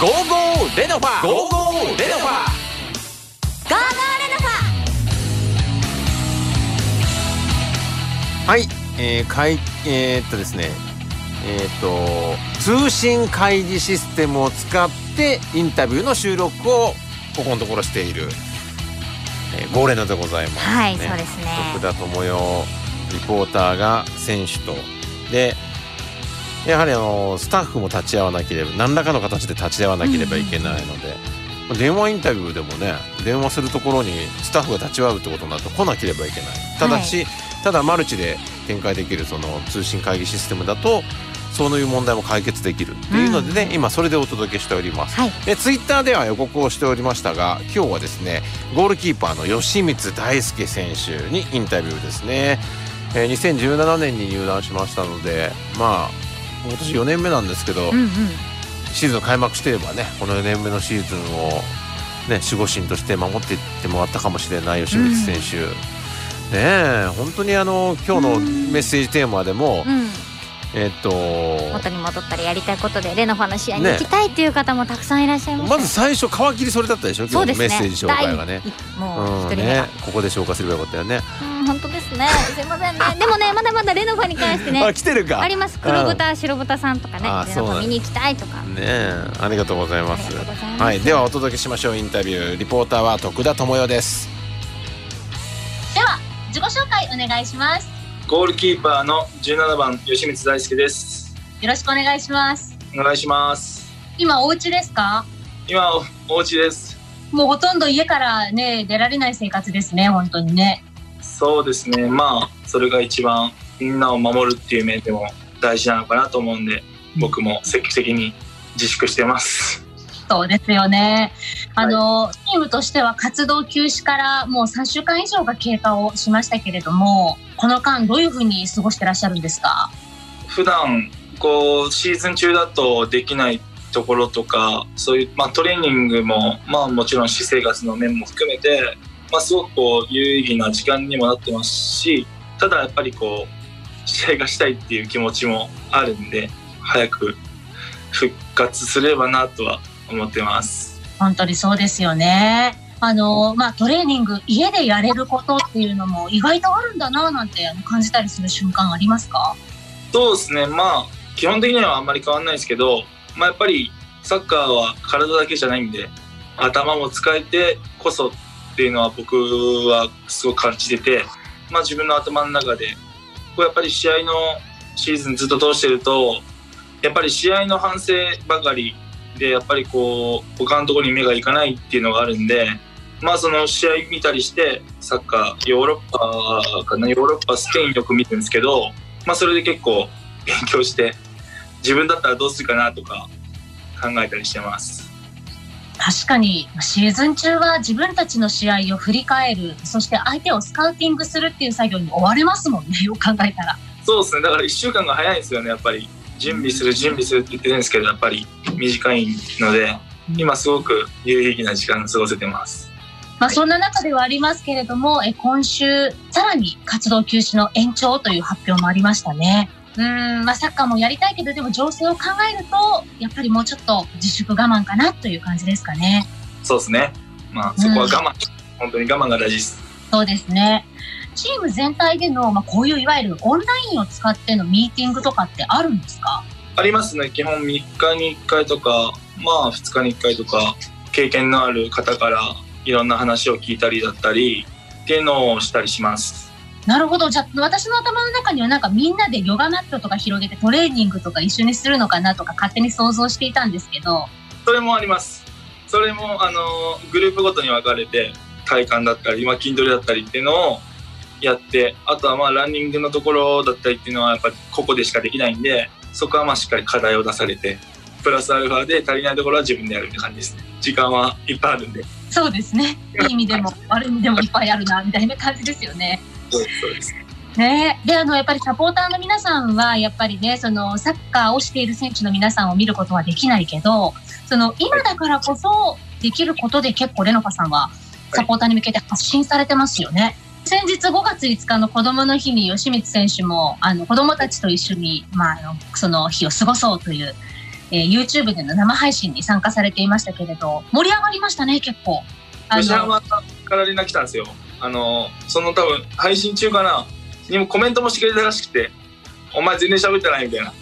ゴーゴーレノファゴーゴーレノファゴーゴーレノファ。 はい、ですね通信会議システムを使ってインタビューの収録をここのところしている、ゴーレノでございます、ね。 はい、そうですね。 徳田智代リポーターが選手とで、やはりスタッフも立ち会わなければ何らかの形で立ち会わなければいけないので、電話インタビューでもね、電話するところにスタッフが立ち会うってことになると来なければいけない。ただし、ただマルチで展開できるその通信会議システムだとそういう問題も解決できるっていうのでね、今それでお届けしております、でツイッターでは予告をしておりましたが、今日はですねゴールキーパーの吉光大輔選手にインタビューですね。2017年に入団しましたので、まあ今年4年目なんですけど、シーズン開幕していればね、この4年目のシーズンを、ね、守護神として守っていってもらったかもしれない吉光選手、本当に今日のメッセージテーマでも、 元に戻ったりやりたいことでレノファの試合に行きたいっていう方もたくさんいらっしゃいます、 まず最初皮切りそれだったでしょ、今日のメッセージ紹介がね。 もう一人目が、 ここで紹介すればよかったよね。 本当ですね、すいませんね。でもね、まだまだレノファに関してね来てるかあります。黒豚白豚さんとかね、レノファ見に行きたいとかね。ありがとうございます。はい、ではお届けしましょう。インタビューリポーターは徳田智代です。 では自己紹介お願いします。 ゴールキーパーの17番吉光大輔です。 よろしくお願いします。 お願いします。 今お家ですか？ 今お家です。 もうほとんど家からね出られない生活ですね、本当にね。 そうですね、まあそれが一番みんなを守るっていう面でも大事なのかなと思うんで、僕も積極的に自粛してます。 そうですよね。チームとしては活動休止からもう3週間以上が経過をしましたけれども、この間どういうふうに過ごしてらっしゃるんですか？ 普段シーズン中だとできないところとか、そういう、トレーニングも、もちろん私生活の面も含めて、すごく有意義な時間にもなってますし、ただやっぱり試合がしたいっていう気持ちもあるんで、早く復活すればなとは思ってます。 本当にそうですよね。トレーニング家でやれることっていうのも意外とあるんだななんて感じたりする瞬間ありますか？ そうですね、基本的にはあんまり変わんないですけど、やっぱりサッカーは体だけじゃないんで、頭も使えてこそっていうのは僕はすごく感じてて、自分の頭の中でやっぱり試合のシーズンずっと通してると、やっぱり試合の反省ばかりで、やっぱり他のところに目がいかないっていうのがあるんで、その試合見たりしてサッカーヨーロッパスペインよく見てるんですけど、それで結構勉強して自分だったらどうするかなとか考えたりしてます。 確かにシーズン中は自分たちの試合を振り返る、そして相手をスカウティングするっていう作業に追われますもんね、よく考えたら。 そうですね、だから1週間が早いんですよね。やっぱり準備するって言ってるんですけど、やっぱり短いので、今すごく有意義な時間を過ごせてます。 そんな中ではありますけれども、今週さらに活動休止の延長という発表もありましたね。サッカーもやりたいけど、でも情勢を考えるとやっぱりもうちょっと自粛我慢かなという感じですかね。 そうですね、そこは我慢、本当に我慢が大事です。 そうですね。チーム全体での、こういういわゆるオンラインを使ってのミーティングとかってあるんですか？ ありますね。基本3日に1回とか、2日に1回とか、経験のある方からいろんな話を聞いたりだったりっていうのをしたりします。 なるほど。じゃあ私の頭の中にはみんなでヨガマットとか広げてトレーニングとか一緒にするのかなとか勝手に想像していたんですけど。 それもあります。それもグループごとに分かれて体幹だったり筋トレだったりっていうのをやって、あとはランニングのところだったりっていうのはやっぱり個々でしかできないんで、そこはしっかり課題を出されて、プラスアルファで足りないところは自分でやるって感じですね。時間はいっぱいあるんで。 そうですね、いい意味でも悪い意味でもいっぱいあるなみたいな感じですよね。 そうですね。でやっぱりサポーターの皆さんはやっぱりね、そのサッカーをしている選手の皆さんを見ることはできないけど、今だからこそできることで結構レノファさんはサポーターに向けて発信されてますよね。先日5月5日の子どもの日に吉光選手も子どもたちと一緒に、その日を過ごそうという、 YouTube での生配信に参加されていましたけれど、盛り上がりましたね、結構。 吉浜から連絡来たんですよ。その多分配信中かなにもコメントもしてくれたらしくて、お前全然喋ってないみたいな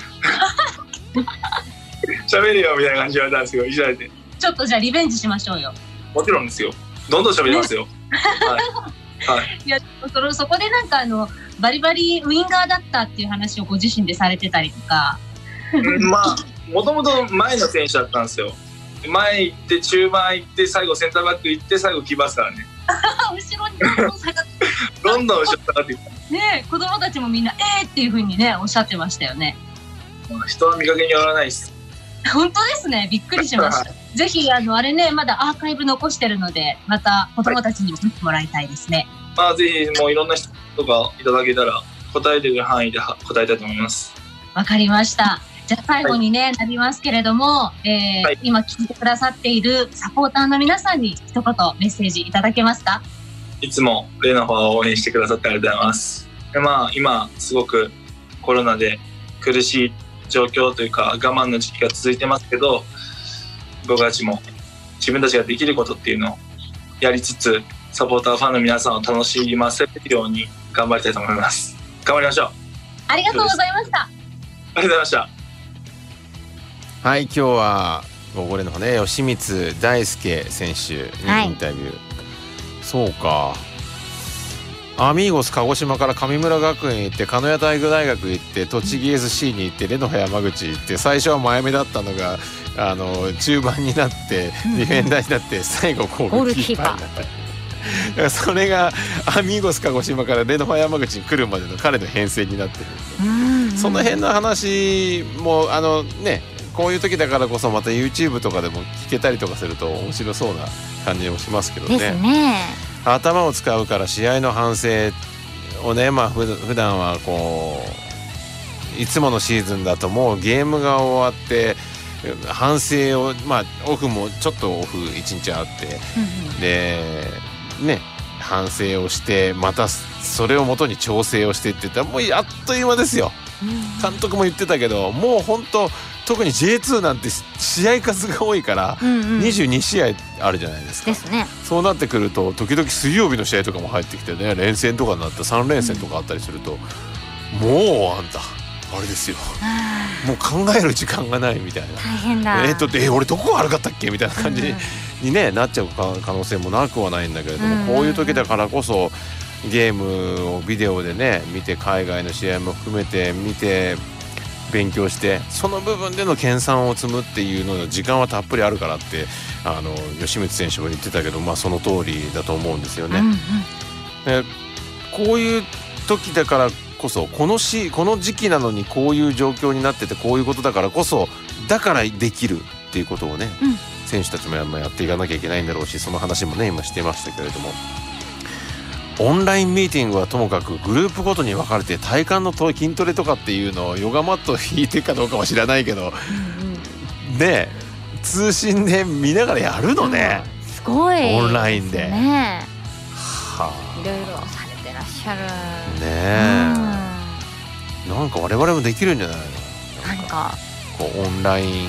喋れよみたいな感じで言われたんですけど、いじられて。 ちょっとじゃあリベンジしましょうよ。 もちろんですよ。どんどん喋りますよ。はい。 いや、そこでなんかバリバリウィンガーだったっていう話をご自身でされてたりとか。 まあもともと前の選手だったんですよ。前行って中盤行って最後センターバック行って最後キーパーですからね。 後ろにどんどん下がってどんどん後ろ下がっていったね。子供たちもみんなっていう風にねおっしゃってましたよね。 人は見かけによらないです。 本当ですね、びっくりしました。ぜひあれね、まだアーカイブ残してるので、また子供たちにも見てもらいたいですね。 まあぜひもういろんな人とかいただけたら答えれる範囲で答えたいと思います。 わかりました。じゃあ最後にね、なりますけれども、今聞いてくださっているサポーターの皆さんに一言メッセージいただけますか？ いつもレノファを応援してくださってありがとうございます。で今すごくコロナで苦しい状況というか我慢の時期が続いてますけど、僕たちも自分たちができることっていうのをやりつつ、サポーターファンの皆さんを楽しませるように頑張りたいと思います。頑張りましょう。 ありがとうございました。 ありがとうございました。 はい、今日はゴーレのね、吉光大輔選手にインタビュー、そうか、アミーゴス鹿児島から神村学園行って鹿屋体育大学行って栃木 SC に行ってレノファ山口行って、最初は前目だったのが中盤になってディフェンダーになって最後ゴールキーパーになった。だからそれがアミーゴス鹿児島からレノファ山口に来るまでの彼の編成になってる。その辺の話もね、こういう時だからこそまた YouTube とかでも聞けたりとかすると面白そうな感じもしますけどね。 ですね。 頭を使うから試合の反省をね、普段はこういつものシーズンだともうゲームが終わって反省をオフもちょっとオフ1日あって、でね、反省をしてまたそれをもとに調整をしてって言ったらもうあっという間ですよ。監督も言ってたけど、もう本当特に J2 なんて試合数が多いから22試合あるじゃないですか。 ですね。そうなってくると時々水曜日の試合とかも入ってきてね、連戦とかになった3連戦とかあったりすると、もうあんたあれですよ、もう考える時間がないみたいな。 大変だ。 俺どこが悪かったっけみたいな感じに、なっちゃう可能性もなくはないんだけれども、こういう時だからこそゲームをビデオでね見て、海外の試合も含めて見て勉強して、その部分での研鑽を積むっていうのの時間はたっぷりあるからって吉光選手も言ってたけど、その通りだと思うんですよね。こういう時だからこそ、この時期なのにこういう状況になってて、こういうことだからこそだからできるっていうことをね、選手たちもやっていかなきゃいけないんだろうし、その話もね今してましたけれども、オンラインミーティングはともかくグループごとに分かれて体幹の筋トレとかっていうのをヨガマット引いてかどうかは知らないけど、ね、通信で見ながらやるのね、 すごいオンラインで、 ね、いろいろされてらっしゃるね。なんか我々もできるんじゃないの？ なんかこうオンライン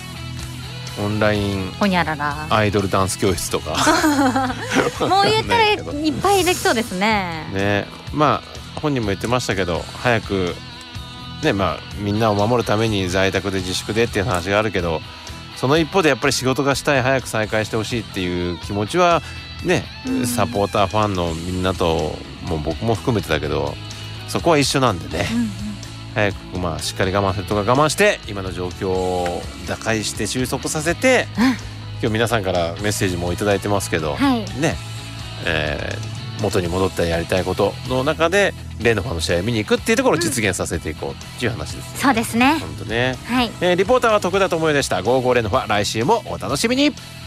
ほにゃららアイドルダンス教室とかもう言ったらいっぱいできそうですね。 本人も言ってましたけど、早くね、みんなを守るために在宅で自粛でっていう話があるけど、その一方でやっぱり仕事がしたい、早く再開してほしいっていう気持ちはね、サポーターファンのみんなともう僕も含めてだけど、そこは一緒なんでね、早くしっかり我慢するとか我慢して今の状況を打開して収束させて、今日皆さんからメッセージもいただいてますけど、ね、元に戻ったやりたいことの中でレノファの試合を見に行くっていうところを実現させていこうっていう話です、 そうですね。 本当ね。 はい。 リポーターは徳田智代でした。55レノファ、来週もお楽しみに。